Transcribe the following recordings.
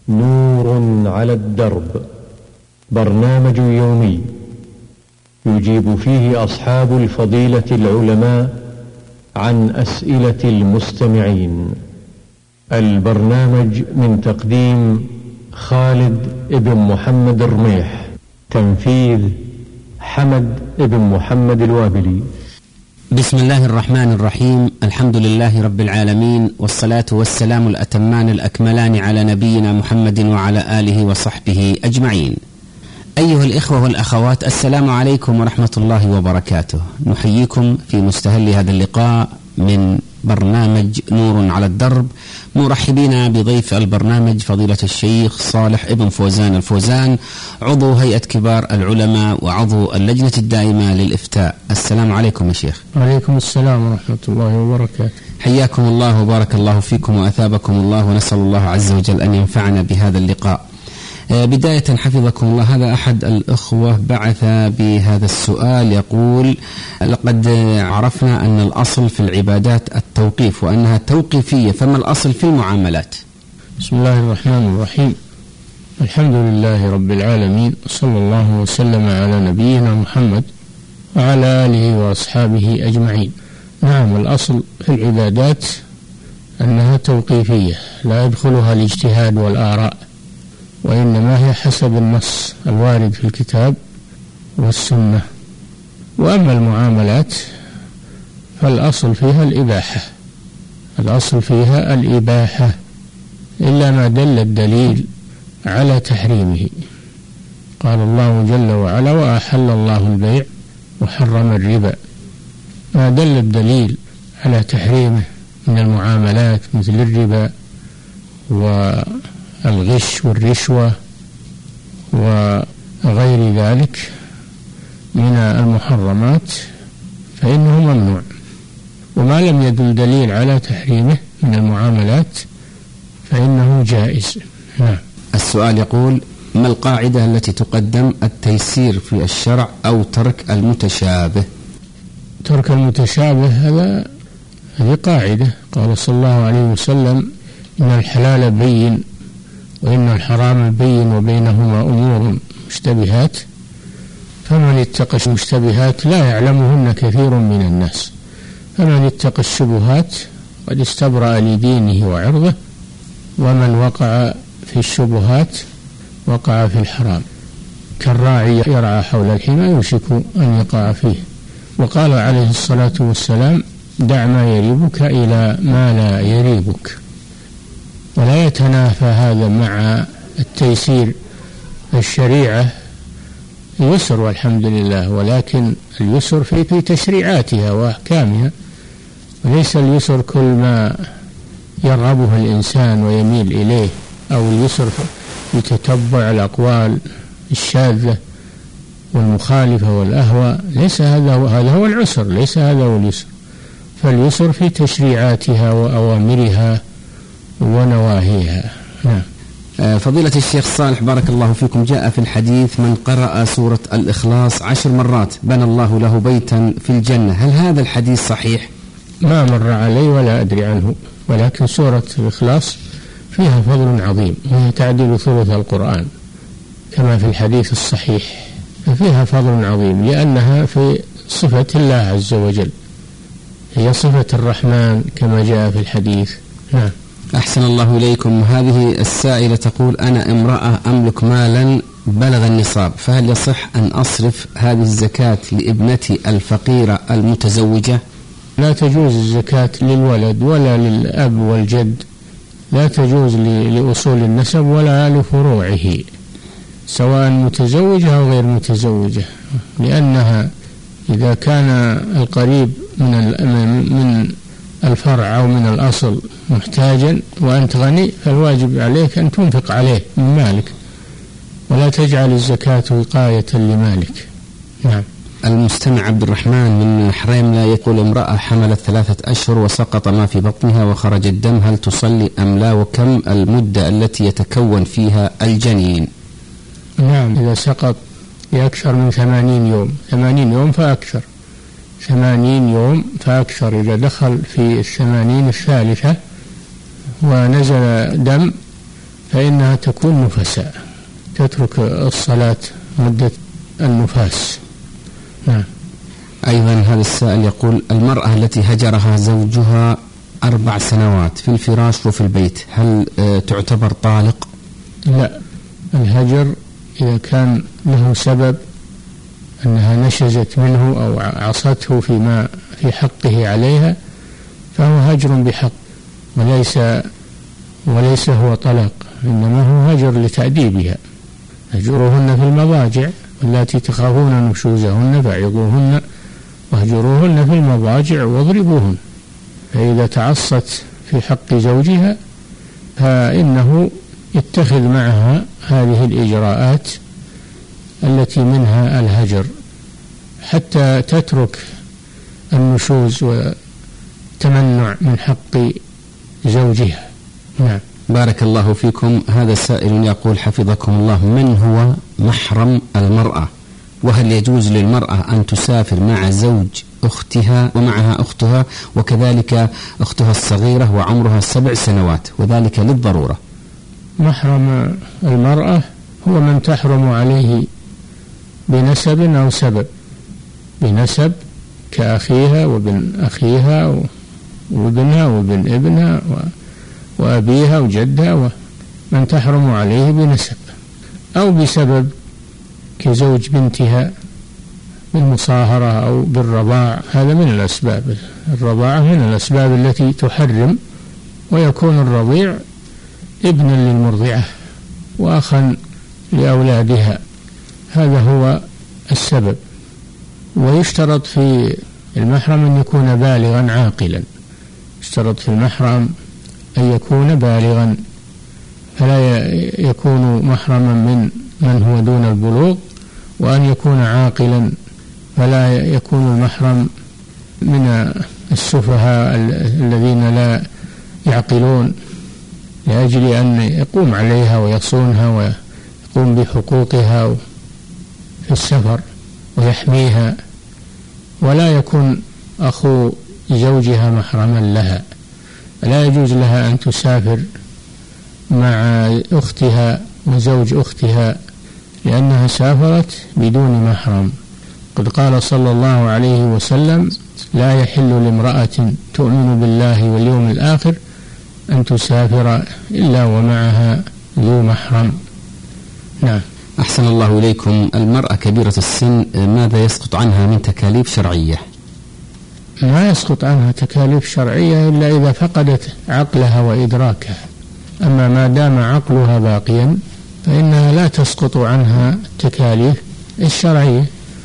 نور على الدرب، برنامج يومي يجيب فيه أصحاب الفضيلة العلماء عن أسئلة المستمعين. البرنامج من تقديم خالد ابن محمد الرميح، تنفيذ حمد ابن محمد الوابلي. بسم الله الرحمن الرحيم. الحمد لله رب العالمين، والصلاة والسلام الأتمان الأكملان على نبينا محمد وعلى آله وصحبه أجمعين. أيها الإخوة والأخوات، السلام عليكم ورحمة الله وبركاته. نحييكم في مستهل هذا اللقاء من برنامج نور على الدرب، مرحبين بضيف البرنامج فضيلة الشيخ صالح ابن فوزان الفوزان، عضو هيئة كبار العلماء وعضو اللجنة الدائمة للإفتاء. السلام عليكم يا شيخ. وعليكم السلام ورحمة الله وبركاته. حياكم الله وبارك الله فيكم وأثابكم الله، ونسأل الله عز وجل أن ينفعنا بهذا اللقاء. بداية حفظكم الله، هذا أحد الأخوة بعث بهذا السؤال يقول: لقد عرفنا أن الأصل في العبادات التوقيف وأنها توقيفية، فما الأصل في المعاملات؟ بسم الله الرحمن الرحيم. الحمد لله رب العالمين، صلى الله وسلم على نبينا محمد وعلى آله وأصحابه أجمعين. نعم، الأصل في العبادات أنها توقيفية، لا يدخلها الاجتهاد والآراء، وإنما هي حسب النص الوارد في الكتاب والسنة. وأما المعاملات فالأصل فيها الإباحة، الأصل فيها الإباحة إلا ما دل الدليل على تحريمه. قال الله جل وعلا: وأحل الله البيع وحرم الربا. ما دل الدليل على تحريمه من المعاملات مثل الربا والغش والرشوة وغير ذلك من المحرمات فإنه ممنوع، وما لم يدل دليل على تحريمه من المعاملات فإنه جائز. نعم. السؤال يقول: ما القاعدة التي تقدم، التيسير في الشرع أو ترك المتشابه؟ ترك المتشابه هذه قاعدة. قال صلى الله عليه وسلم: إن الحلال بين وإن الحرام بين وبينهما أمور مشتبهات، فمن اتقى المشتبهات لا يعلمهن كثير من الناس، فمن اتقى الشبهات قد استبرأ لدينه وعرضه، ومن وقع في الشبهات وقع في الحرام، كالراعي يرعى حول الحمى يوشك أن يقع فيه. وقال عليه الصلاة والسلام: دع ما يريبك إلى ما لا يريبك. ولا يتنافى هذا مع التيسير. الشريعة يسر والحمد لله، ولكن اليسر في تشريعاتها وأحكامها، وليس اليسر كل ما يرغبه الإنسان ويميل إليه، أو اليسر في تتبع الأقوال الشاذة والمخالفة والأهواء. ليس هذا هو العسر، ليس هذا هو اليسر. فاليسر في تشريعاتها وأوامرها ونواهيها. فضيلة الشيخ صالح بارك الله فيكم، جاء في الحديث: من قرأ سورة الإخلاص 10 مرات بنى الله له بيتا في الجنة. هل هذا الحديث صحيح؟ ما مر علي ولا أدري عنه، ولكن سورة الإخلاص فيها فضل عظيم، وهي تعدل ثلث القرآن كما في الحديث الصحيح، ففيها فضل عظيم لأنها في صفة الله عز وجل، هي صفة الرحمن كما جاء في الحديث. نعم. أحسن الله إليكم. هذه السائلة تقول: أنا امرأة أملك مالا بلغ النصاب، فهل يصح أن أصرف هذه الزكاة لابنتي الفقيرة المتزوجة؟ لا تجوز الزكاة للولد ولا للأب والجد، لا تجوز لأصول النسب ولا لفروعه، سواء متزوجة أو غير متزوجة، لأنها إذا كان القريب من الفرع أو من الأصل محتاجا وأنت غني، فالواجب عليك أن تنفق عليه من مالك، ولا تجعل الزكاة وقاية لمالك. نعم. المستمع عبد الرحمن من حريم لا يقول: امرأة حملت 3 أشهر وسقط ما في بطنها وخرج الدم، هل تصلي أم لا؟ وكم المدة التي يتكون فيها الجنين؟ نعم، إذا سقط بأكثر من 80 يوم، 80 يوم فأكثر، 80 يوم فأكثر، إذا دخل في 80 الثالثة ونزل دم فإنها تكون نفساء، تترك الصلاة مدة النفاس. نعم. أيضا هذا السائل يقول: المرأة التي هجرها زوجها 4 سنوات في الفراش وفي البيت هل تعتبر طالق؟ لا، الهجر إذا كان له سبب أنها نشزت منه أو عصته فيما في حقه عليها فهو هجر بحق، وليس هو طلاق، إنما هو هجر لتأديبها. هجروهن في المضاجع واللاتي تخافون نشوزهن فعظوهن واهجروهن في المضاجع واضربوهن. فإذا تعصت في حق زوجها فإنه يتخذ معها هذه الإجراءات التي منها الهجر حتى تترك النشوز والتمنع من حق زوجها. نعم. بارك الله فيكم. هذا سائل يقول: حفظكم الله، من هو محرم المرأة؟ وهل يجوز للمرأة أن تسافر مع زوج أختها ومعها أختها وكذلك أختها الصغيرة وعمرها 7 سنوات وذلك للضرورة؟ محرم المرأة هو من تحرم عليه بنسب أو سبب، بنسب كأخيها وابن أخيها وابنها وابن ابنها وأبيها وجدها، ومن تحرم عليه بنسب، أو بسبب كزوج بنتها بالمصاهرة أو بالرضاع. هذا من الأسباب، الرضاعة من الأسباب التي تحرم، ويكون الرضيع ابنا للمرضعة وأخا لأولادها، هذا هو السبب. ويشترط في المحرم أن يكون بالغا عاقلا، يشترط في المحرم أن يكون بالغا، فلا يكون محرما من هو دون البلوغ، وأن يكون عاقلا، فلا يكون المحرم من السفهاء الذين لا يعقلون، لأجل أن يقوم عليها ويصونها ويقوم بحقوقها في السفر ويحميها. ولا يكون أخو زوجها محرما لها، لا يجوز لها أن تسافر مع أختها وزوج أختها لأنها سافرت بدون محرم. قد قال صلى الله عليه وسلم: لا يحل لامرأة تؤمن بالله واليوم الآخر أن تسافر إلا ومعها ذو محرم. نعم. أحسن الله إليكم. المرأة كبيرة السن ماذا يسقط عنها من تكاليف شرعية؟ ما يسقط عنها تكاليف شرعية إلا إذا فقدت عقلها وإدراكها، أما ما دام عقلها باقيا فإنها لا تسقط عنها التكاليف الشرعية،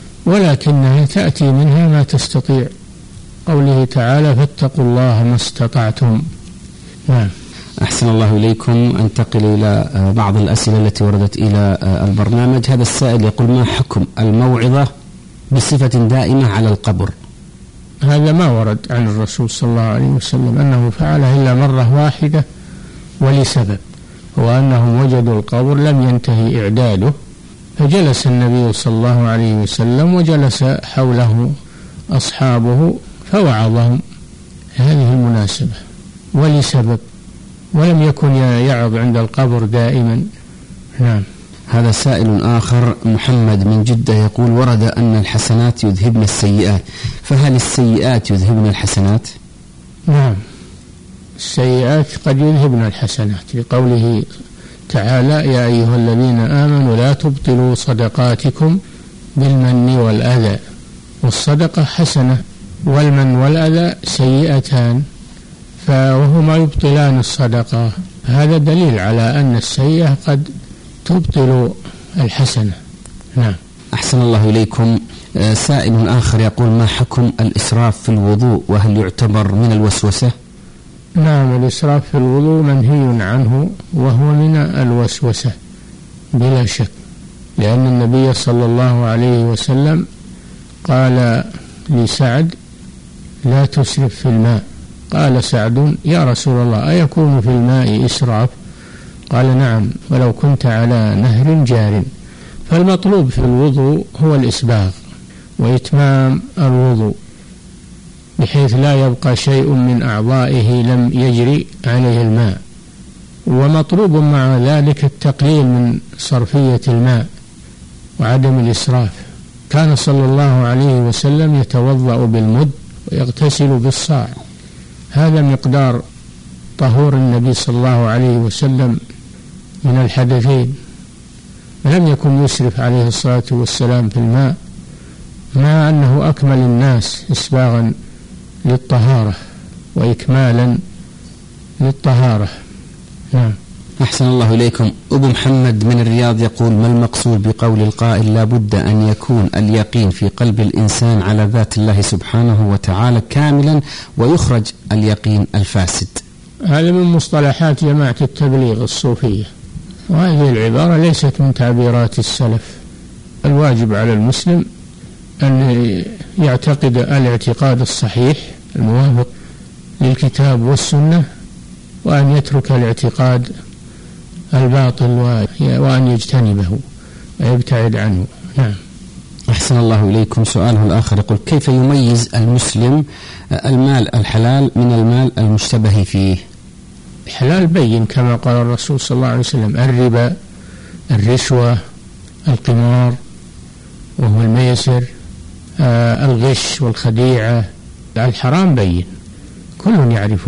ولكنها تأتي منها ما تستطيع، قوله تعالى: فاتقوا الله ما استطعتم. نعم. أحسن الله إليكم. أنتقل إلى بعض الأسئلة التي وردت إلى البرنامج. هذا السائل يقول: ما حكم الموعظة بصفة دائمة على القبر؟ هذا ما ورد عن الرسول صلى الله عليه وسلم أنه فعله إلا مرة واحدة ولسبب، هو أنهم وجدوا القبر لم ينتهي إعداده فجلس النبي صلى الله عليه وسلم وجلس حوله أصحابه فوعظهم، هذه المناسبة ولسبب، ولم يكن يعظ عند القبر دائما. نعم. هذا سائل آخر محمد من جدة يقول: ورد أن الحسنات يذهبن السيئات، فهل السيئات يذهبن الحسنات؟ نعم، السيئات قد يذهبن الحسنات، لقوله تعالى: يا أيها الذين آمنوا لا تبطلوا صدقاتكم بالمن والأذى. والصدقة حسنة والمن والأذى سيئتان، فهما يبطلان الصدقة، هذا دليل على أن السيئة قد تبطل الحسنة. نعم. أحسن الله إليكم. سائل آخر يقول: ما حكم الإسراف في الوضوء، وهل يعتبر من الوسوسة؟ نعم، الإسراف في الوضوء منهي عنه وهو من الوسوسة بلا شك، لأن النبي صلى الله عليه وسلم قال لسعد: لا تسرف في الماء. قال سعد: يا رسول الله أيكون في الماء إسراف؟ قال: نعم، ولو كنت على نهر جار. فالمطلوب في الوضوء هو الإسباغ وإتمام الوضوء، بحيث لا يبقى شيء من أعضائه لم يجري عليه الماء، ومطلوب مع ذلك التقليل من صرفية الماء وعدم الإسراف. كان صلى الله عليه وسلم يتوضأ بالمد ويغتسل بالصاع، هذا مقدار طهور النبي صلى الله عليه وسلم من الحدثين. لم يكن يسرف عليه الصلاة والسلام في الماء، مع أنه أكمل الناس إسباغا للطهارة وإكمالا للطهارة. نعم. أحسن الله إليكم. أبو محمد من الرياض يقول: ما المقصود بقول القائل لا بد أن يكون اليقين في قلب الإنسان على ذات الله سبحانه وتعالى كاملا ويخرج اليقين الفاسد؟ هذا من مصطلحات جماعة التبليغ الصوفية، وهذه العبارة ليست من تعبيرات السلف. الواجب على المسلم أن يعتقد الاعتقاد الصحيح الموافق للكتاب والسنة، وأن يترك الاعتقاد الباطل وأن يجتنبه ويبتعد عنه. نعم. أحسن الله إليكم. سؤاله الآخر يقول: كيف يميز المسلم المال الحلال من المال المشتبه فيه؟ الحلال بين كما قال الرسول صلى الله عليه وسلم: الربا، الرشوة، القمار وهو الميسر، الغش والخديعة. الحرام بين كل يعرفه،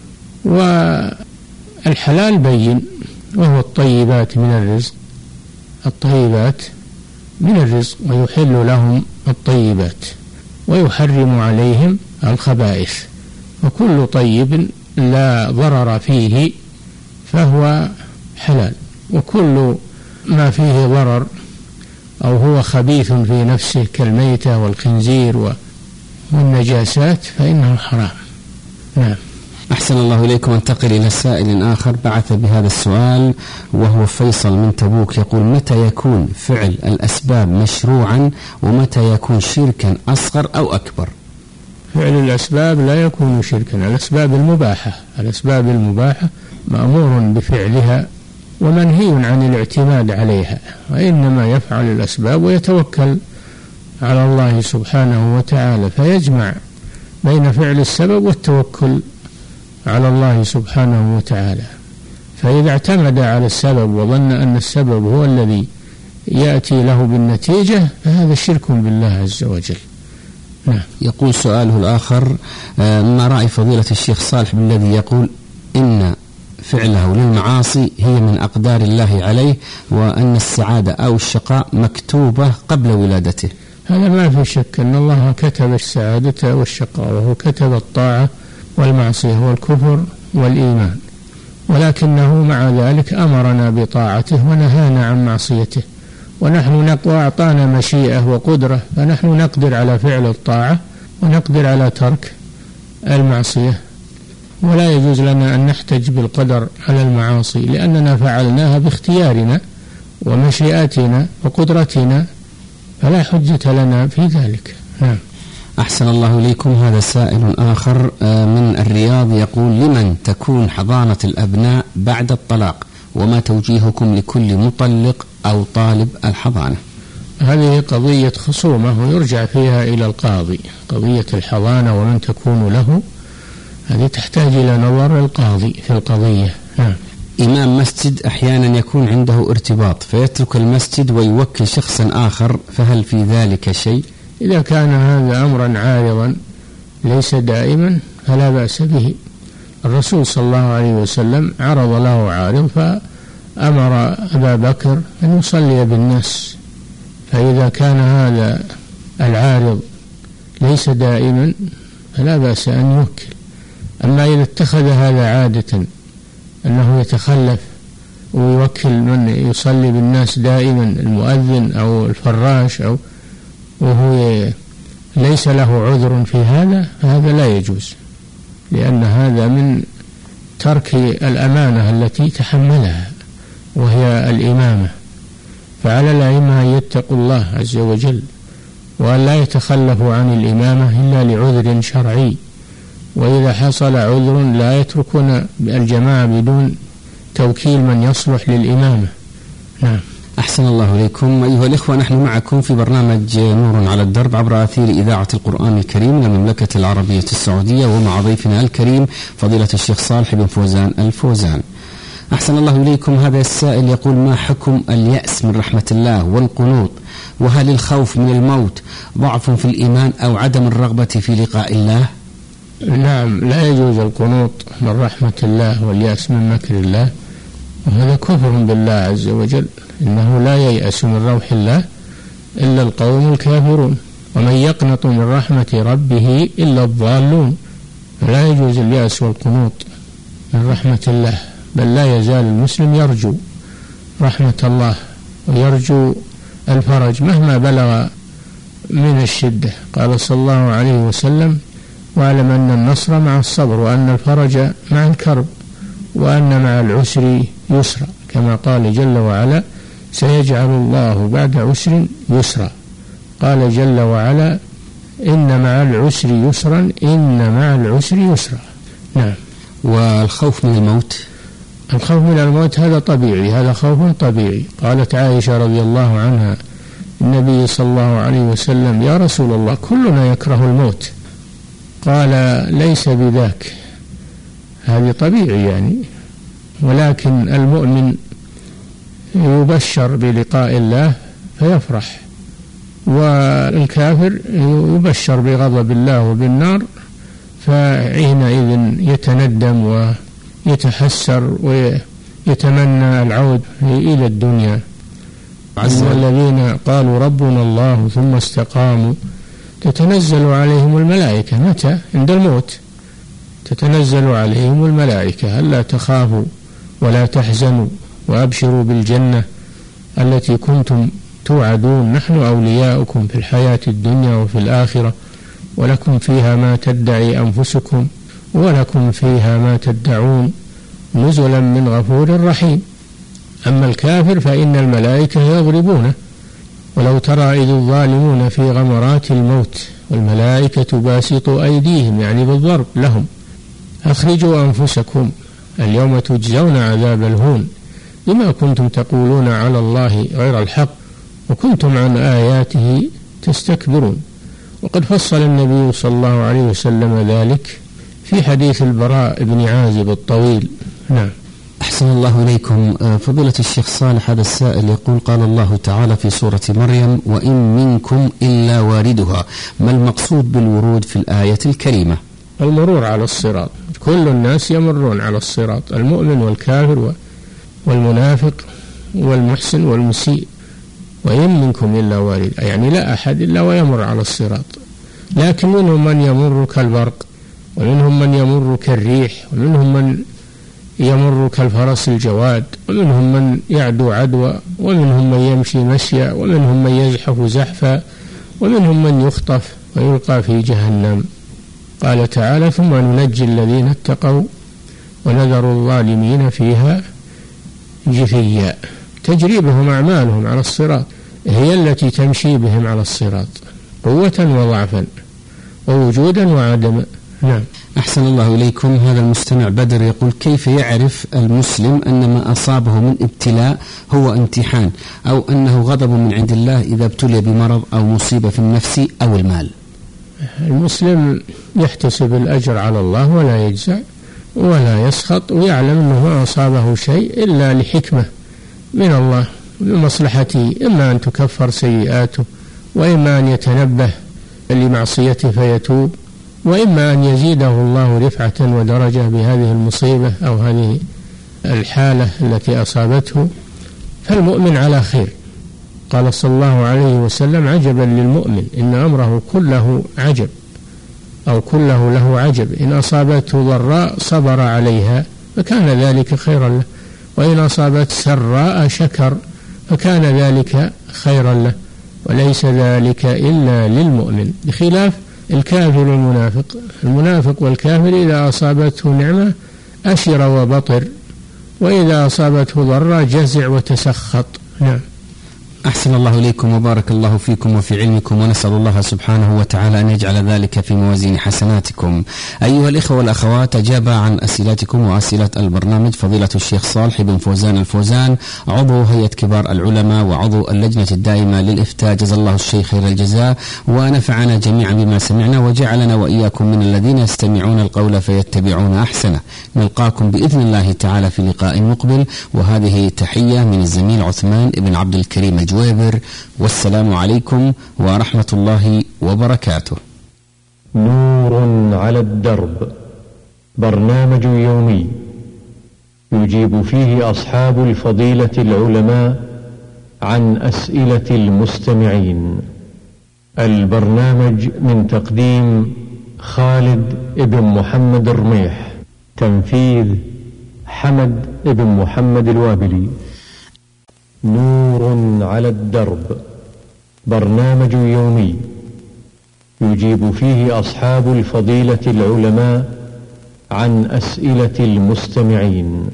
والحلال بين وهو الطيبات من الرزق، الطيبات من الرزق، ويحل لهم الطيبات ويحرم عليهم الخبائث، وكل طيب لا ضرر فيه فهو حلال، وكل ما فيه ضرر أو هو خبيث في نفسه كالميتة والخنزير والنجاسات فإنه حرام. نعم. أحسن الله إليكم. انتقل إلى سائل آخر بعث بهذا السؤال وهو فيصل من تبوك، يقول: متى يكون فعل الأسباب مشروعا ومتى يكون شركا أصغر أو أكبر؟ فعل الأسباب لا يكون شركا. الأسباب المباحة مأمور بفعلها ومنهي عن الاعتماد عليها، وإنما يفعل الأسباب ويتوكل على الله سبحانه وتعالى، فيجمع بين فعل السبب والتوكل على الله سبحانه وتعالى. فإذا اعتمد على السبب وظن أن السبب هو الذي يأتي له بالنتيجة فهذا شرك بالله عز وجل. نعم. يقول سؤاله الآخر: ما رأي فضيلة الشيخ صالح بالذي يقول إن فعله للمعاصي هي من أقدار الله عليه، وأن السعادة أو الشقاء مكتوبة قبل ولادته؟ هذا ما في شك أن الله كتب السعادة والشقاء، وهو كتب الطاعة والمعصية والكفر والإيمان، ولكنه مع ذلك أمرنا بطاعته ونهانا عن معصيته، ونحن أعطانا مشيئة وقدرة، فنحن نقدر على فعل الطاعة ونقدر على ترك المعصية، ولا يجوز لنا أن نحتج بالقدر على المعاصي لأننا فعلناها باختيارنا ومشيئتنا وقدرتنا، فلا حجة لنا في ذلك. نعم. أحسن الله إليكم. هذا سائل آخر من الرياض يقول: لمن تكون حضانة الأبناء بعد الطلاق، وما توجيهكم لكل مطلق أو طالب الحضانة؟ هذه قضية خصومة ويرجع فيها إلى القاضي. قضية الحضانة ومن تكون له هذه تحتاج إلى نظر القاضي في القضية. إمام مسجد أحيانا يكون عنده ارتباط فيترك المسجد ويوكل شخصا آخر، فهل في ذلك شيء؟ إذا كان هذا أمرا عارضا ليس دائما فلا بأس به. الرسول صلى الله عليه وسلم عرض له عارض فأمر أبا بكر أن يصلي بالناس، فإذا كان هذا العارض ليس دائما فلا بأس أن يوكل. أما إذا اتخذ هذا عادة أنه يتخلف ويوكل من يصلي بالناس دائما، المؤذن أو الفراش، وهو ليس له عذر في هذا، فهذا لا يجوز، لأن هذا من ترك الأمانة التي تحملها وهي الإمامة. فعلى الأئمة أن يتقوا الله عز وجل وأن لا يتخلفوا عن الإمامة إلا لعذر شرعي، وإذا حصل عذر لا يتركون الجماعة بدون توكيل من يصلح للإمامة. نعم. أحسن الله إليكم. أيها الإخوة، نحن معكم في برنامج نور على الدرب عبر أثير إذاعة القرآن الكريم للمملكة العربية السعودية، ومع ضيفنا الكريم فضيلة الشيخ صالح بن فوزان الفوزان. أحسن الله إليكم. هذا السائل يقول: ما حكم اليأس من رحمة الله والقنوط؟ وهل الخوف من الموت ضعف في الإيمان أو عدم الرغبة في لقاء الله؟ نعم، لا يجوز القنوط من رحمة الله واليأس من مكر الله، وهذا كفر بالله عز وجل. إنه لا ييأس من روح الله إلا القوم الكافرون، ومن يقنط من رحمة ربه إلا الضالون. لا يجوز اليأس والقنوط من رحمة الله، بل لا يزال المسلم يرجو رحمة الله ويرجو الفرج مهما بلغ من الشدة. قال صلى الله عليه وسلم: واعلم أن النصر مع الصبر، وأن الفرج مع الكرب، وأن مع العسر يسرا، كما قال جل وعلا: سيجعل الله بعد عسر يسرا. قال جل وعلا: إن مع العسر يسرا، إن مع العسر يسرا. نعم. والخوف من الموت؟ الخوف من الموت هذا طبيعي، هذا خوف طبيعي. قالت عائشة رضي الله عنها: النبي صلى الله عليه وسلم: يا رسول الله، كلنا يكره الموت. قال: ليس بذاك، هذه طبيعي يعني، ولكن المؤمن يبشر بلقاء الله فيفرح، والكافر يبشر بغضب الله وبالنار فحينئذ يتندم ويتحسر ويتمنى العود إلى الدنيا. الذين قالوا ربنا الله ثم استقاموا تتنزل عليهم الملائكة. متى؟ عند الموت تتنزل عليهم الملائكة: ألا تخافوا ولا تحزنوا وأبشروا بالجنة التي كنتم توعدون، نحن أولياؤكم في الحياة الدنيا وفي الآخرة، ولكم فيها ما تدعي أنفسكم ولكم فيها ما تدعون، نزلا من غفور رحيم. أما الكافر فإن الملائكة يضربونه، ولو ترى إذ الظالمون في غمرات الموت والملائكة باسطوا أيديهم، يعني بالضرب لهم: أخرجوا أنفسكم اليوم تجزون عذاب الهون بما كنتم تقولون على الله غير الحق وكنتم عن آياته تستكبرون. وقد فصل النبي صلى الله عليه وسلم ذلك في حديث البراء بن عازب الطويل. نعم. أحسن الله إليكم. فضيلة الشيخ صالح، هذا السائل يقول: قال الله تعالى في سورة مريم: وإن منكم إلا واردها. ما المقصود بالورود في الآية الكريمة؟ المرور على الصراط، كل الناس يمرون على الصراط، المؤمن والكافر والمنافق والمحسن والمسيء. وإن منكم إلا واردها، يعني لا أحد إلا ويمر على الصراط، لكن منهم من يمر كالبرق، ومنهم من يمر كالريح، ومنهم من يمر كالفرس الجواد، ومنهم من يعدو عدوى، ومنهم من يمشي مشيا، ومنهم من يزحف زحفا، ومنهم من يخطف ويلقى في جهنم. قال تعالى: ثم ننجي الذين اتقوا ونذر الظالمين فيها جثيا. تجري بهم أعمالهم على الصراط، هي التي تمشي بهم على الصراط قوة وضعفا ووجودا وعدما. نعم. أحسن الله إليكم. هذا المستمع بدر يقول: كيف يعرف المسلم أن ما أصابه من ابتلاء هو امتحان، أو أنه غضب من عند الله إذا ابتلي بمرض أو مصيبة في النفس أو المال؟ المسلم يحتسب الأجر على الله ولا يجزع ولا يسخط، ويعلم أنه ما أصابه شيء إلا لحكمة من الله لمصلحته، إما أن تكفر سيئاته، وإما أن يتنبه لمعصيته فيتوب، وإما أن يزيده الله رفعة ودرجة بهذه المصيبة أو هذه الحالة التي أصابته. فالمؤمن على خير. قال صلى الله عليه وسلم: عجبا للمؤمن إن أمره كله عجب، أو كله له عجب، إن أصابته ضراء صبر عليها فكان ذلك خيرا له، وإن أصابت سراء شكر فكان ذلك خيرا له، وليس ذلك إلا للمؤمن، بخلاف الكافر والمنافق. المنافق والكافر إذا أصابته نعمة أشر وبطر، وإذا أصابته ضراء جزع وتسخط. نعم. أحسن الله إليكم وبارك الله فيكم وفي علمكم، ونسأل الله سبحانه وتعالى أن يجعل ذلك في موازين حسناتكم. أيها الإخوة والأخوات، أجاب عن أسئلتكم وأسئلة البرنامج فضيلة الشيخ صالح بن فوزان الفوزان، عضو هيئة كبار العلماء وعضو اللجنة الدائمة للإفتاء، جزا الله الشيخ خير الجزاء ونفعنا جميعا بما سمعنا وجعلنا وإياكم من الذين يستمعون القول فيتبعون أحسنه. نلقاكم بإذن الله تعالى في لقاء مقبل، وهذه تحية من الزميل عثمان بن عبد الكريم الجويبر، والسلام عليكم ورحمة الله وبركاته. نور على الدرب، برنامج يومي يجيب فيه أصحاب الفضيلة العلماء عن أسئلة المستمعين. البرنامج من تقديم خالد بن محمد الرميح، تنفيذ حمد بن محمد الوابلي. نور على الدرب، برنامج يومي يجيب فيه أصحاب الفضيلة العلماء عن أسئلة المستمعين.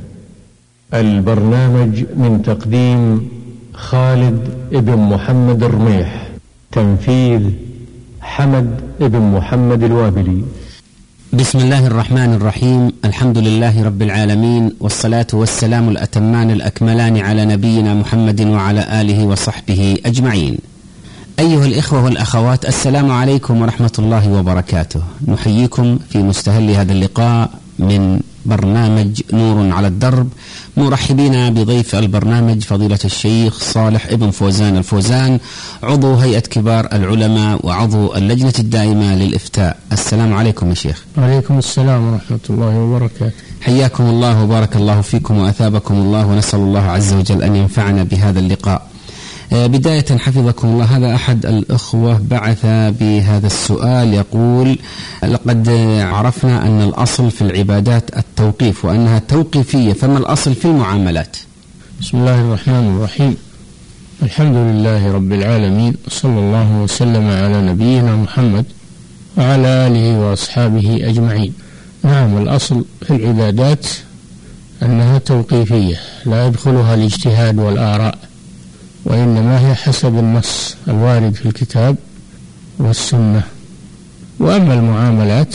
البرنامج من تقديم خالد بن محمد الرميح، تنفيذ حمد بن محمد الوابلي. بسم الله الرحمن الرحيم، الحمد لله رب العالمين، والصلاة والسلام الأتمان الأكملان على نبينا محمد وعلى آله وصحبه أجمعين. أيها الإخوة والأخوات، السلام عليكم ورحمة الله وبركاته. نحييكم في مستهل هذا اللقاء من برنامج نور على الدرب، مرحبين بضيف البرنامج فضيلة الشيخ صالح بن فوزان الفوزان، عضو هيئة كبار العلماء وعضو اللجنة الدائمة للإفتاء. السلام عليكم يا شيخ. وعليكم السلام ورحمة الله وبركاته. حياكم الله وبارك الله فيكم وأثابكم الله، ونسأل الله عز وجل أن ينفعنا بهذا اللقاء. بداية حفظكم الله، هذا أحد الأخوة بعث بهذا السؤال يقول: لقد عرفنا أن الأصل في العبادات التوقيف وأنها توقيفية، فما الأصل في المعاملات؟ بسم الله الرحمن الرحيم، الحمد لله رب العالمين، صلى الله وسلم على نبينا محمد وعلى آله وأصحابه أجمعين. نعم، الأصل في العبادات أنها توقيفية، لا يدخلها الاجتهاد والآراء، وإنما هي حسب النص الوارد في الكتاب والسنة. وأما المعاملات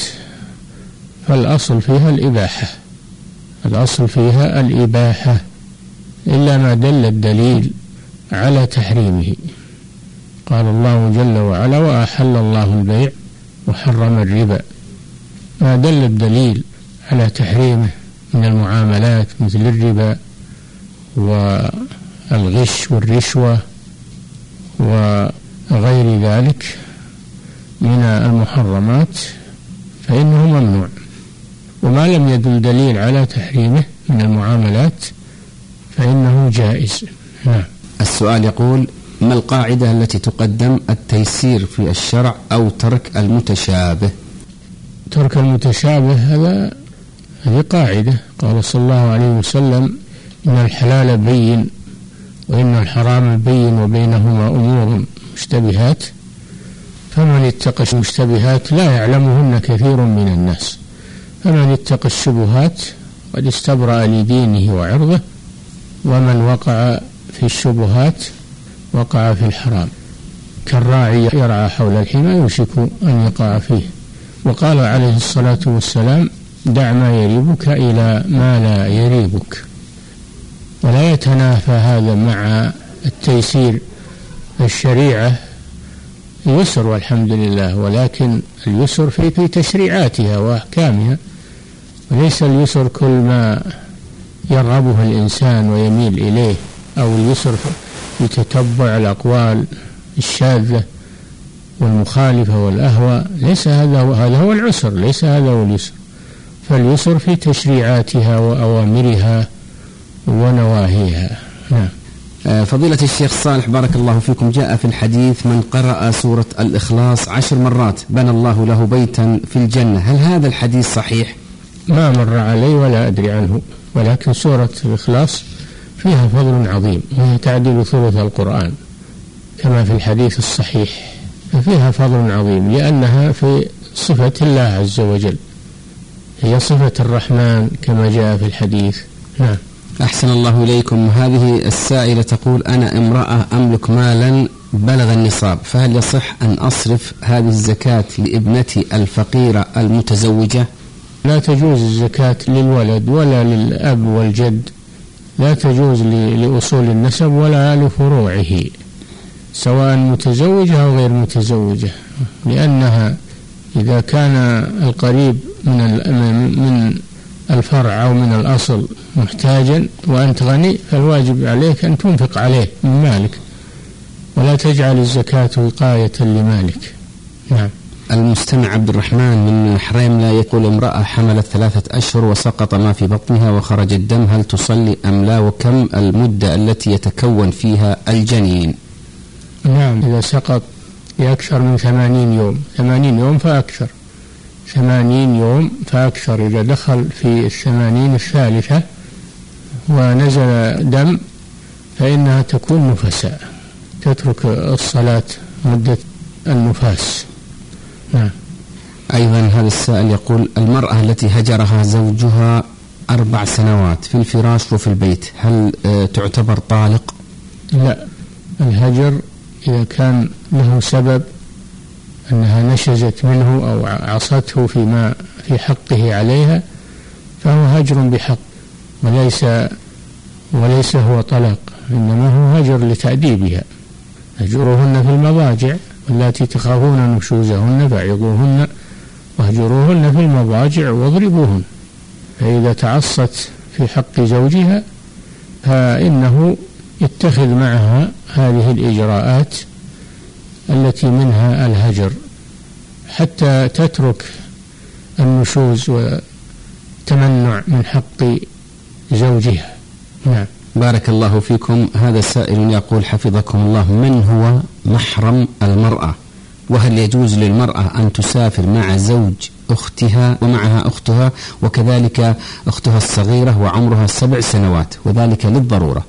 فالأصل فيها الإباحة، الأصل فيها الإباحة إلا ما دل الدليل على تحريمه. قال الله جل وعلا: وأحل الله البيع وحرم الربا. ما دل الدليل على تحريمه من المعاملات مثل الربا والغش والرشوة وغير ذلك من المحرمات فإنه ممنوع. وما لم يدل دليل على تحريمه من المعاملات فإنه جائز. السؤال يقول: ما القاعدة التي تقدم، التيسير في الشرع أو ترك المتشابه؟ ترك المتشابه هذه قاعدة. قال صلى الله عليه وسلم: إن الحلال بين وإن الحرام بين وبينهما أمور مشتبهات، فمن اتقى المشتبهات لا يعلمهن كثير من الناس، فمن اتقى الشبهات قد استبرأ لدينه وعرضه، ومن وقع في الشبهات وقع في الحرام، كالراعي يرعى حول الحمى يوشك أن يقع فيه. وقال عليه الصلاة والسلام: دع ما يريبك إلى ما لا يريبك. ولا يتنافى هذا مع التيسير. الشريعة يسر والحمد لله، ولكن اليسر في تشريعاتها وأحكامها، وليس اليسر كل ما يرغبه الإنسان ويميل إليه، أو اليسر في تتبع الأقوال الشاذة والمخالفة والأهواء. ليس هذا هو العسر، ليس هذا هو اليسر. فاليسر في تشريعاتها وأوامرها ونواهيها. فضيلة الشيخ صالح بارك الله فيكم، جاء في الحديث: من قرأ سورة الإخلاص 10 مرات بنى الله له بيتا في الجنة. هل هذا الحديث صحيح؟ ما مر علي ولا أدري عنه، ولكن سورة الإخلاص فيها فضل عظيم، وهي تعدل ثلث القرآن كما في الحديث الصحيح، ففيها فضل عظيم لأنها في صفة الله عز وجل، هي صفة الرحمن كما جاء في الحديث. أحسن الله إليكم. هذه السائلة تقول: أنا امرأة أملك مالا بلغ النصاب، فهل يصح أن أصرف هذه الزكاة لابنتي الفقيرة المتزوجة؟ لا تجوز الزكاة للولد ولا للأب والجد، لا تجوز لأصول النسب ولا لفروعه سواء متزوجة أو غير متزوجة، لأنها إذا كان القريب من الفرع أو من الأصل محتاجا وأنت غني فالواجب عليك أن تنفق عليه من مالك، ولا تجعل الزكاة وقاية لمالك. نعم. المستمع عبد الرحمن من حريم لا يقول: امرأة حملت 3 أشهر وسقط ما في بطنها وخرج الدم، هل تصلي أم لا؟ وكم المدة التي يتكون فيها الجنين؟ نعم، إذا سقط بأكثر من 80 يوم، 80 يوم فأكثر، 80 يوم فأكثر، إذا دخل في 80 الثالثة ونزل دم فإنها تكون نفساء، تترك الصلاة مدة النفاس. نعم. أيضا هذا السائل يقول: المرأة التي هجرها زوجها 4 سنوات في الفراش وفي البيت، هل تعتبر طالق؟ لا، الهجر إذا كان له سبب أنها نشزت منه أو عصته فيما في حقه عليها فهو هجر بحق، وليس هو طلاق، إنما هو هجر لتأديبها. هجروهن في المضاجع واللاتي تخافون نشوزهن فعظوهن واهجروهن في المضاجع واضربوهن. فإذا تعصت في حق زوجها فإنه يتخذ معها هذه الإجراءات التي منها الهجر حتى تترك النشوز والتمنع من حق زوجها. نعم. بارك الله فيكم. هذا سائل يقول: حفظكم الله، من هو محرم المرأة؟ وهل يجوز للمرأة أن تسافر مع زوج أختها ومعها أختها وكذلك أختها الصغيرة وعمرها 7 سنوات وذلك للضرورة؟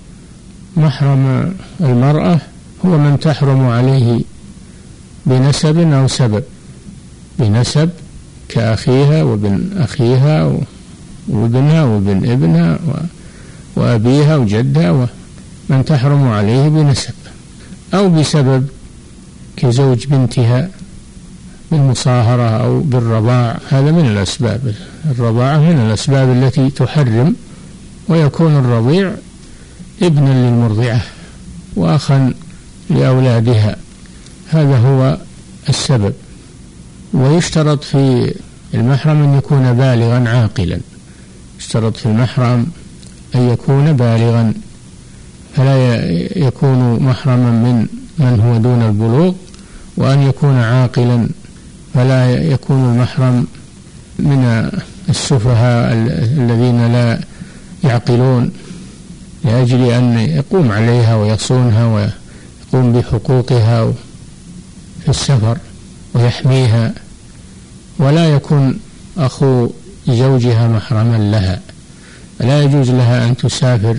محرم المرأة هو من تحرم عليه بنسب أو سبب، بنسب كأخيها وابن أخيها وابنها وابن ابنها وأبيها وجدها، ومن تحرم عليه بنسب، أو بسبب كزوج بنتها بالمصاهرة أو بالرضاع، هذا من الأسباب. الرضاعة من الأسباب التي تحرم، ويكون الرضيع ابنا للمرضعة وأخا لأولادها، هذا هو السبب. ويشترط في المحرم أن يكون بالغا عاقلا، يشترط في المحرم أن يكون بالغا، فلا يكون محرما من هو دون البلوغ، وأن يكون عاقلا، فلا يكون المحرم من السفهاء الذين لا يعقلون، لأجل أن يقوم عليها ويصونها ويقوم بحقوقها في السفر ويحميها. ولا يكون أخو زوجها محرما لها، لا يجوز لها أن تسافر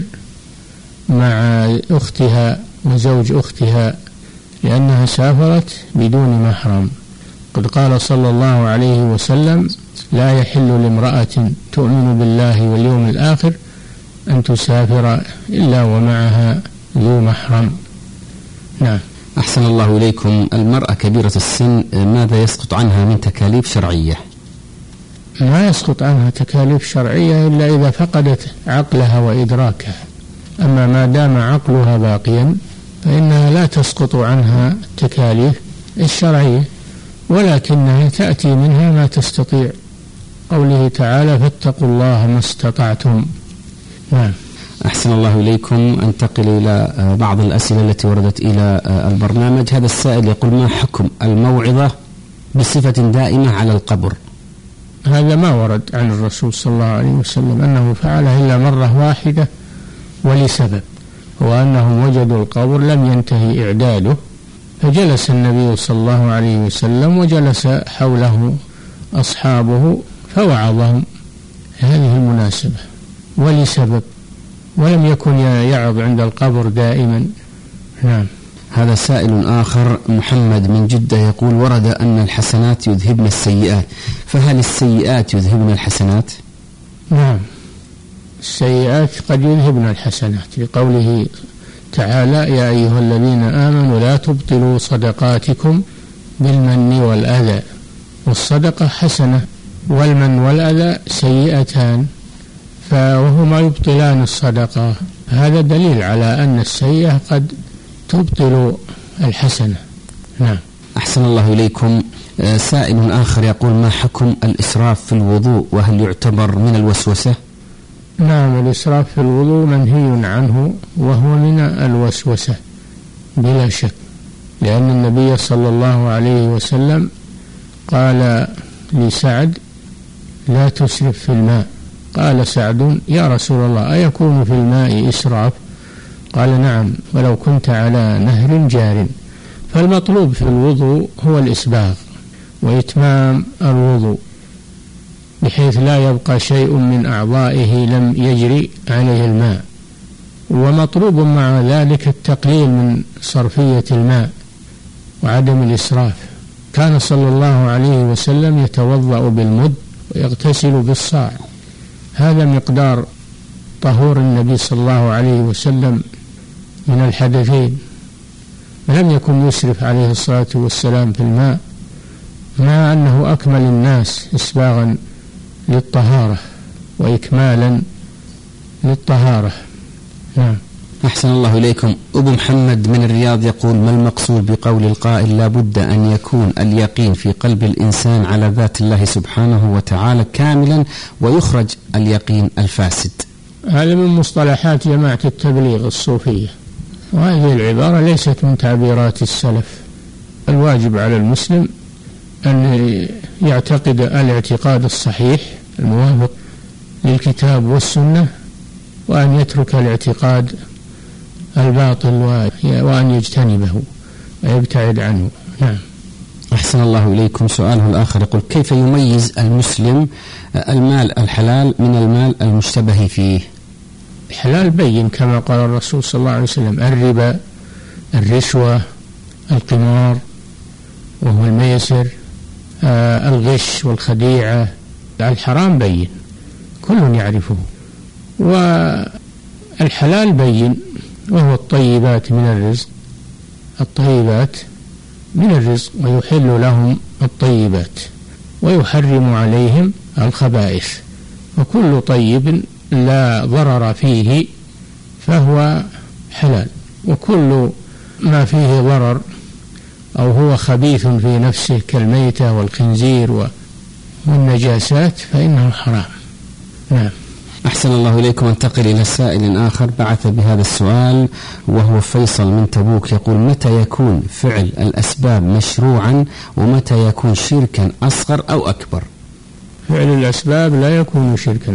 مع أختها وزوج أختها لأنها سافرت بدون محرم. قد قال صلى الله عليه وسلم: لا يحل لامرأة تؤمن بالله واليوم الآخر أن تسافر إلا ومعها ذو محرم. نعم. أحسن الله إليكم. المرأة كبيرة السن ماذا يسقط عنها من تكاليف شرعية؟ ما يسقط عنها تكاليف شرعية إلا إذا فقدت عقلها وإدراكها، أما ما دام عقلها باقيا فإنها لا تسقط عنها التكاليف الشرعية، ولكنها تأتي منها ما تستطيع، قوله تعالى: فاتقوا الله ما استطعتم. نعم. أحسن الله إليكم. أنتقل إلى بعض الأسئلة التي وردت إلى البرنامج. هذا السائل يقول: ما حكم الموعظة بصفة دائمة على القبر؟ هذا ما ورد عن الرسول صلى الله عليه وسلم أنه فعله إلا مرة واحدة ولسبب، هو أنهم وجدوا القبر لم ينتهي إعداده فجلس النبي صلى الله عليه وسلم وجلس حوله أصحابه فوعظهم، هذه المناسبة ولسبب، ولم يكن يعظ عند القبر دائما. نعم. هذا سائل آخر محمد من جدة يقول: ورد أن الحسنات يذهبن السيئات، فهل السيئات يذهبن الحسنات؟ نعم، السيئات قد يذهبن الحسنات، لقوله تعالى: يا أيها الذين آمنوا لا تبطلوا صدقاتكم بالمن والأذى. والصدقة حسنة، والمن والأذى سيئتان، فهما يبطلان الصدقة. هذا دليل على أن السيئة قد تبطل الحسنة. نعم. أحسن الله إليكم. سائل آخر يقول: ما حكم الإسراف في الوضوء، وهل يعتبر من الوسوسة؟ نعم، الإسراف في الوضوء منهي عنه، وهو من الوسوسة بلا شك، لأن النبي صلى الله عليه وسلم قال لسعد: لا تسرف في الماء. قال سعد: يا رسول الله، أيكون في الماء إسراف؟ قال: نعم، ولو كنت على نهر جار. فالمطلوب في الوضوء هو الإسباغ وإتمام الوضوء، بحيث لا يبقى شيء من أعضائه لم يجري عليه الماء. ومطلوب مع ذلك التقليل من صرفية الماء وعدم الإسراف. كان صلى الله عليه وسلم يتوضأ بالمد ويغتسل بالصاع، هذا مقدار طهور النبي صلى الله عليه وسلم من الحدثين. لم يكن يسرف عليه الصلاة والسلام في الماء، مع أنه أكمل الناس إسباغا للطهارة وإكمالا للطهارة. نعم. أحسن الله إليكم. أبو محمد من الرياض يقول: ما المقصود بقول القائل لا بد أن يكون اليقين في قلب الإنسان على ذات الله سبحانه وتعالى كاملا ويخرج اليقين الفاسد؟ هذا من مصطلحات جماعة التبليغ الصوفية، وهذه العبارة ليست من تعبيرات السلف. الواجب على المسلم أن يعتقد الاعتقاد الصحيح الموافق للكتاب والسنة، وأن يترك الاعتقاد الباطل وأن يجتنبه ويبتعد عنه. نعم. أحسن الله إليكم. سؤاله الآخر يقول: كيف يميز المسلم المال الحلال من المال المشتبه فيه؟ الحلال بين كما قال الرسول صلى الله عليه وسلم: الربا، الرشوة، القمار وهو الميسر، الغش والخديعة. الحرام بين كل يعرفه، والحلال بين وهو الطيبات من الرزق، الطيبات من الرزق، ويحل لهم الطيبات ويحرم عليهم الخبائث، وكل طيب لا ضرر فيه فهو حلال، وكل ما فيه ضرر أو هو خبيث في نفسه كالميتة والخنزير والنجاسات فإنه حرام. نعم. أحسن الله إليكم. انتقل إلى سائل آخر بعث بهذا السؤال، وهو فيصل من تبوك يقول: متى يكون فعل الأسباب مشروعا، ومتى يكون شركا أصغر أو أكبر؟ فعل الأسباب لا يكون شركا.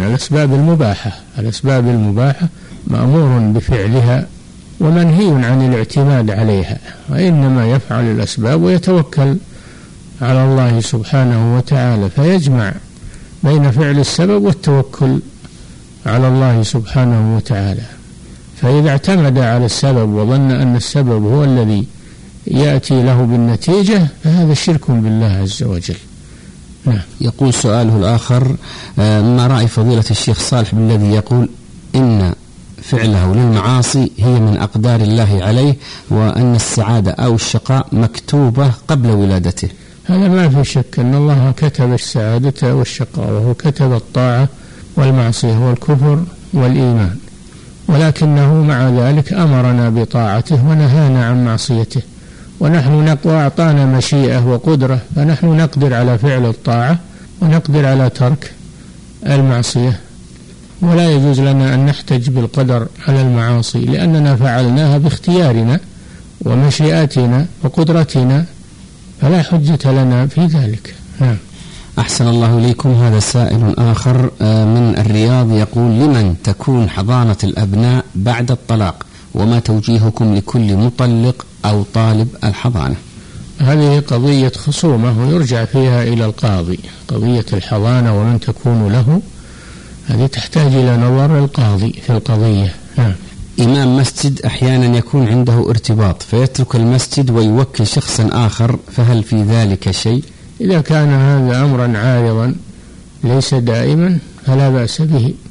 الأسباب المباحة مأمور بفعلها ومنهي عن الاعتماد عليها، وإنما يفعل الأسباب ويتوكل على الله سبحانه وتعالى، فيجمع بين فعل السبب والتوكل على الله سبحانه وتعالى. فإذا اعتمد على السبب وظن أن السبب هو الذي يأتي له بالنتيجة فهذا شرك بالله عز وجل. نعم. يقول سؤاله الآخر: ما رأي فضيلة الشيخ صالح بالذي يقول إن فعله للمعاصي هي من أقدار الله عليه، وأن السعادة أو الشقاء مكتوبة قبل ولادته؟ هذا ما في شك أن الله كتب السعادة والشقاء، وهو كتب الطاعة والمعصية والكفر والإيمان، ولكنه مع ذلك أمرنا بطاعته ونهانا عن معصيته، ونحن أعطانا مشيئة وقدرة، فنحن نقدر على فعل الطاعة ونقدر على ترك المعصية، ولا يجوز لنا أن نحتج بالقدر على المعاصي، لأننا فعلناها باختيارنا ومشيئتنا وقدرتنا، فلا حجة لنا في ذلك. نعم. أحسن الله إليكم. هذا سائل آخر من الرياض يقول: لمن تكون حضانة الأبناء بعد الطلاق، وما توجيهكم لكل مطلق أو طالب الحضانة؟ هذه قضية خصومة ويرجع فيها إلى القاضي. قضية الحضانة ومن تكون له هذه تحتاج إلى نظر القاضي في القضية. نعم. إمام مسجد أحيانا يكون عنده ارتباط فيترك المسجد ويوكل شخصا آخر، فهل في ذلك شيء؟ إذا كان هذا أمرا عارضا ليس دائما فلا بأس به،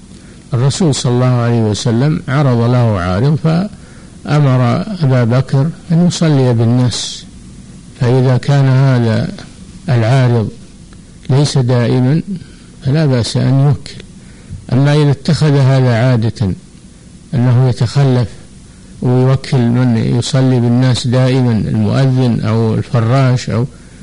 الرسول صلى الله عليه وسلم عرض له عارض فأمر أبا بكر أن يصلي بالناس، فإذا كان هذا العارض ليس دائما فلا بأس أن يوكل. أما إذا اتخذ هذا عادة أنه يتخلف ويوكل من يصلي بالناس دائما، المؤذن أو الفراش،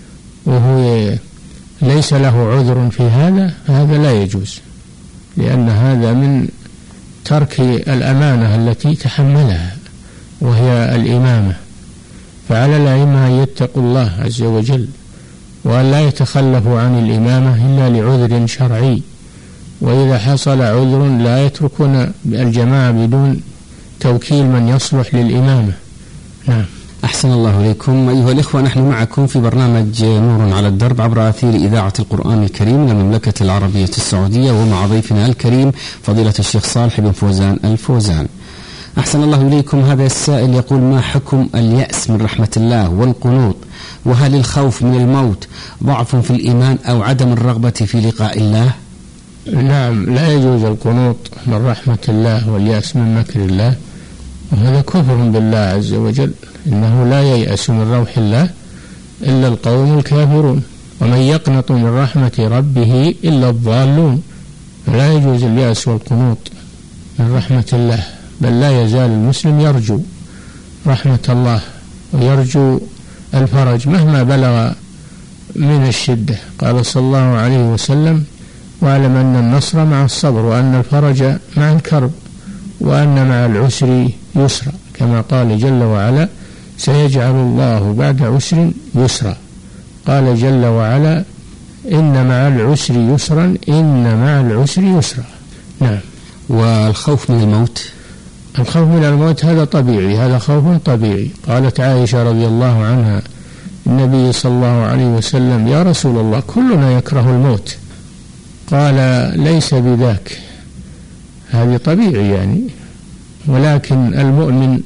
وهو ليس له عذر في هذا، فهذا لا يجوز، لأن هذا من ترك الأمانة التي تحملها وهي الإمامة. فعلى الأئمة أن يتقوا الله عز وجل وأن لا يتخلفوا عن الإمامة إلا لعذر شرعي، وإذا حصل عذر لا يتركون الجماعة بدون توكيل من يصلح للإمامة. نعم. أحسن الله إليكم أيها الإخوة، نحن معكم في برنامج نور على الدرب عبر أثير إذاعة القرآن الكريم من المملكة العربية السعودية، ومع ضيفنا الكريم فضيلة الشيخ صالح بن فوزان الفوزان. أحسن الله إليكم. هذا السائل يقول: ما حكم اليأس من رحمة الله والقنوط؟ وهل الخوف من الموت ضعف في الإيمان أو عدم الرغبة في لقاء الله؟ نعم، لا يجوز القنوط من رحمة الله واليأس من مكر الله، وهذا كفر بالله عز وجل. إنه لا ييأس من روح الله إلا القوم الكافرون، ومن يقنط من رحمة ربه إلا الضالون. فلا يجوز اليأس والقنوط من رحمة الله، بل لا يزال المسلم يرجو رحمة الله ويرجو الفرج مهما بلغ من الشدة. قال صلى الله عليه وسلم: واعلم أن النصر مع الصبر، وأن الفرج مع الكرب، وأن مع العسر يسرا، كما قال جل وعلا: سيجعل الله بعد عسر يسرا. قال جل وعلا: إن مع العسر يسرا، إن مع العسر يسرا. نعم. والخوف من الموت؟ الخوف من الموت هذا طبيعي، هذا خوف طبيعي. قالت عائشة رضي الله عنها: النبي صلى الله عليه وسلم: يا رسول الله، كلنا يكره الموت. قال: ليس بذاك، هذه طبيعي يعني، ولكن المؤمن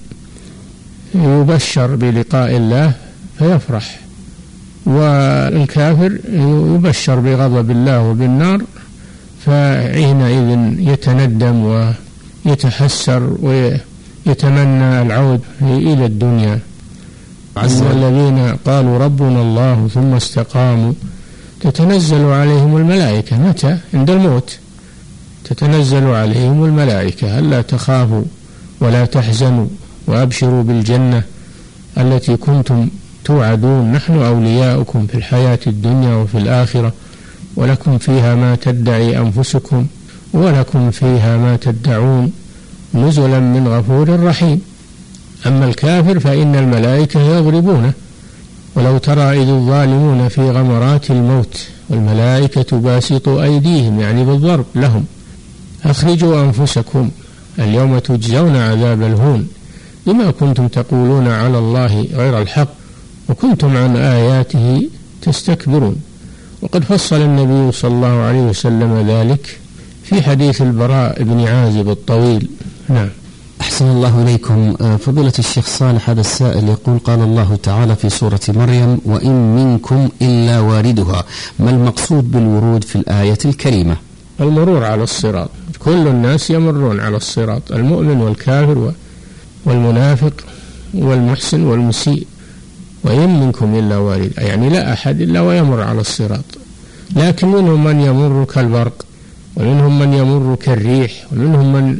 يبشر بلقاء الله فيفرح، والكافر يبشر بغضب الله وبالنار، فحينئذ يتندم ويتحسر ويتمنى العود إلى الدنيا. الذين قالوا ربنا الله ثم استقاموا تتنزل عليهم الملائكة. متى؟ عند الموت تتنزل عليهم الملائكة: ألا تخافوا ولا تحزنوا وأبشروا بالجنة التي كنتم توعدون، نحن أولياؤكم في الحياة الدنيا وفي الآخرة، ولكم فيها ما تدعي أنفسكم ولكم فيها ما تدعون، نزلا من غفور رحيم. أما الكافر فإن الملائكة يضربونه، ولو ترى إذ الظالمون في غمرات الموت والملائكة باسطوا أيديهم، يعني بالضرب لهم: أخرجوا أنفسكم اليوم تجزون عذاب الهون بما كنتم تقولون على الله غير الحق وكنتم عن آياته تستكبرون. وقد فصل النبي صلى الله عليه وسلم ذلك في حديث البراء بن عازب الطويل. نعم. أحسن الله إليكم فضيلة الشيخ صالح. هذا السائل يقول: قال الله تعالى في سورة مريم: وإن منكم إلا واردها. ما المقصود بالورود في الآية الكريمة؟ المرور على الصراط، كل الناس يمرون على الصراط، المؤمن والكافر والمنافق والمحسن والمسيء. وإن منكم إلا وارد، يعني لا أحد إلا ويمر على الصراط، لكن منهم من يمر كالبرق، ومنهم من يمر كالريح، ومنهم من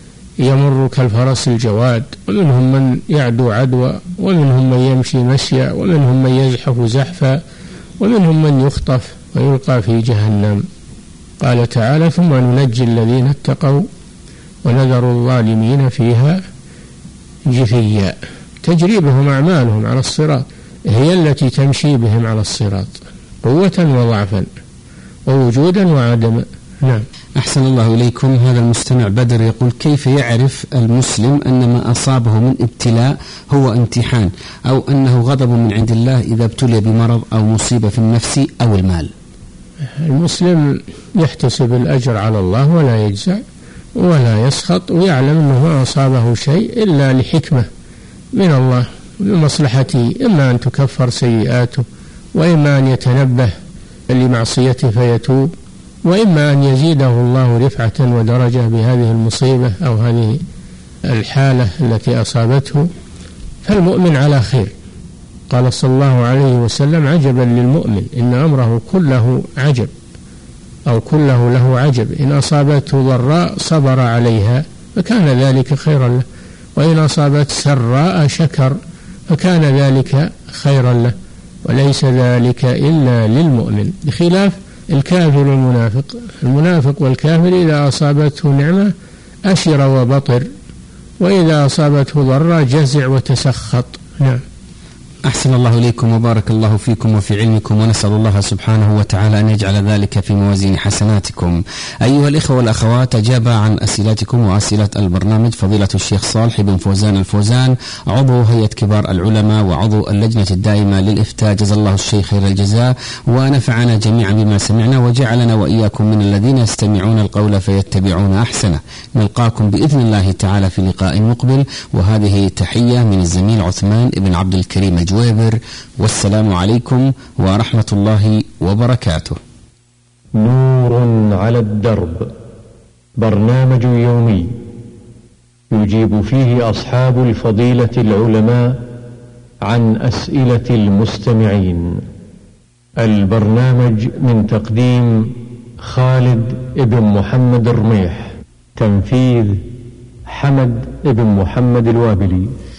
يمر كالفرس الجواد، ومنهم من يعدو عدوى، ومنهم من يمشي مشيا، ومنهم من يزحف زحفا، ومنهم من يخطف ويلقى في جهنم. قال تعالى: ثم ننجي الذين اتقوا ونذر الظالمين فيها جثيا. تجري بهم أعمالهم على الصراط، هي التي تمشي بهم على الصراط قوة وضعفا ووجودا وعدما. نعم. أحسن الله إليكم. هذا المستمع بدر يقول: كيف يعرف المسلم أن ما أصابه من ابتلاء هو امتحان، أو أنه غضب من عند الله إذا ابتلي بمرض أو مصيبة في النفس أو المال؟ المسلم يحتسب الأجر على الله ولا يجزع ولا يسخط، ويعلم أنه ما أصابه شيء إلا لحكمة من الله لمصلحته، إما أن تكفر سيئاته، وإما أن يتنبه لمعصيته فيتوب، وإما أن يزيده الله رفعة ودرجة بهذه المصيبة أو هذه الحالة التي أصابته، فالمؤمن على خير. قال صلى الله عليه وسلم: عجبا للمؤمن إن أمره كله عجب، أو كله له عجب، إن أصابته ضراء صبر عليها فكان ذلك خيرا له، وإن أصابت سراء شكر فكان ذلك خيرا له، وليس ذلك إلا للمؤمن، بخلاف الكافر والمنافق. المنافق والكافر إذا أصابته نعمة أشر وبطر، وإذا أصابته ضراء جزع وتسخط. نعم. أحسن الله إليكم وبارك الله فيكم وفي علمكم، ونسأل الله سبحانه وتعالى أن يجعل ذلك في موازين حسناتكم. أيها الإخوة والأخوات، أجاب عن أسئلتكم وأسئلة البرنامج فضيلة الشيخ صالح بن فوزان الفوزان، عضو هيئة كبار العلماء وعضو اللجنة الدائمة للإفتاء، جزا الله الشيخ خير الجزاء، ونفعنا جميعا بما سمعنا، وجعلنا وإياكم من الذين يستمعون القول فيتبعون أحسنه. نلقاكم بإذن الله تعالى في لقاء مقبل، وهذه تحية من الزميل عثمان بن عبد الكريم الجويبر، والسلام عليكم ورحمة الله وبركاته. نور على الدرب، برنامج يومي يجيب فيه أصحاب الفضيلة العلماء عن أسئلة المستمعين. البرنامج من تقديم خالد بن محمد الرميح، تنفيذ حمد بن محمد الوابلي.